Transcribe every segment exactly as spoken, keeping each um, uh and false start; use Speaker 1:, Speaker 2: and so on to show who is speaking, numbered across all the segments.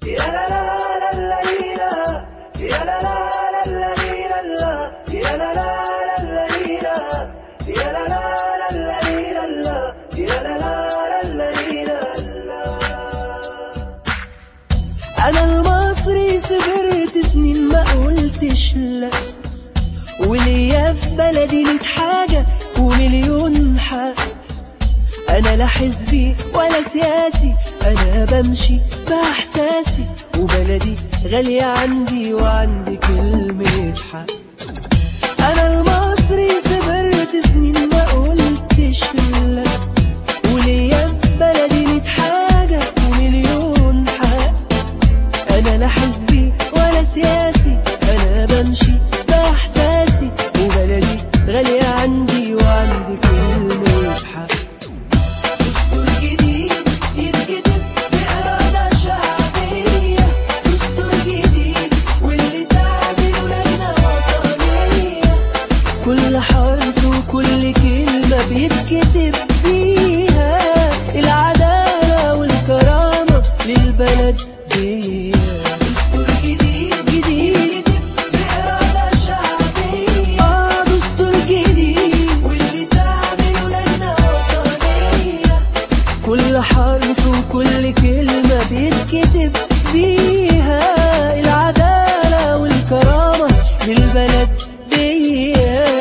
Speaker 1: يا لا لا لا لا لا يا لا لا لا لا لا يا لا لا لا لا يا لا لا لا لا يا لا لا لا لا. أنا المصري سبرت سنين ما قلتش لا، وليا في بلدي ميت حاجة ومليون حق. أنا لا حزبي ولا سياسي، أنا بمشي بإحساسي، وبلدي غالية عندي وعندي كلمة حق. أنا المصري سبرت سنين ما قلتش لا، وليا في بلدي ميت حاجة ومليون حق. أنا لا حزبي ولا سياسي، أنا بمشي بإحساسي، وبلدي غالية عندي وعندي كلمة حق. دستور جديد يتكتب بإرادة شعبية، دستور جديد واللي تعمله لجنة وطنية، كل حرف وكل كلمة بيتكتب فيها العدالة والكرامة للبلد دي. دستور جديد جديد بإرادة شعبية، آه دستور جديد واللي تعمله لجنة وطنية، كل حرف وكل كلمة بيتكتب فيها العدالة والكرامة للبلد دي.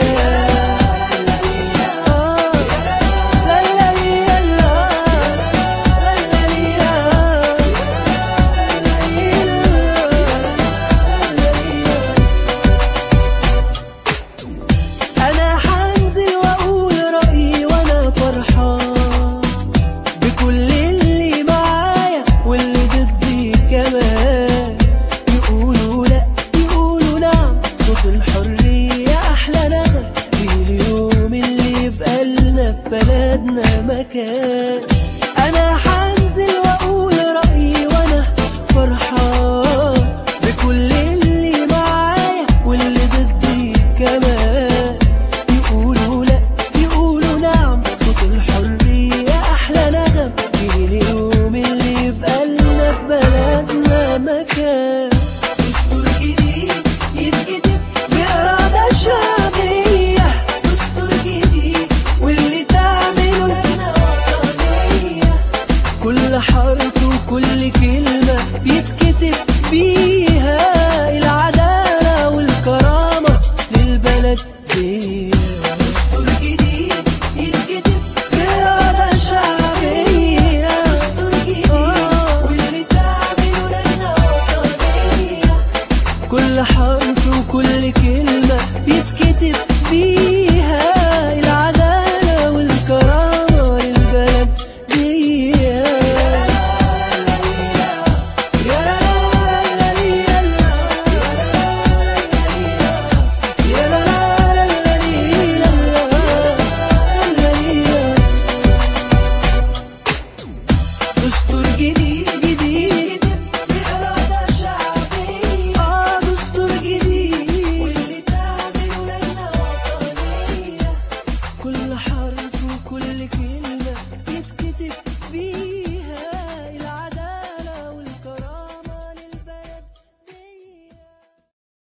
Speaker 1: أنا حنزل وأقول رأيي وأنا فرحان بكل اللي معايا واللي ضدي كمان. يقولوا لأ يقولوا نعم، صوت الحرية أحلى نغم، في اليوم اللي يبقى لنا في بلدنا مكان. أنا حنزل وأقول رأيي وأنا فرحان بكل اللي معايا واللي ضدي كمان. يقولوا لأ يقولوا نعم، صوت الحرية أحلى نغم، في اليوم اللي يبقى لنا في بلدنا مكان. دستور جديد يتكتب بإرادة شعبية، دستور جديد واللي تعمله لجنة وطنية، كل حرف وكل كلمة بيتكتب فيها العدالة والكرامة للبلد دي. دستور جديد يتكتب بإرادة شعبية، دستور جديد واللي تعمله لجنة وطنية، كل حرف وكل كلمة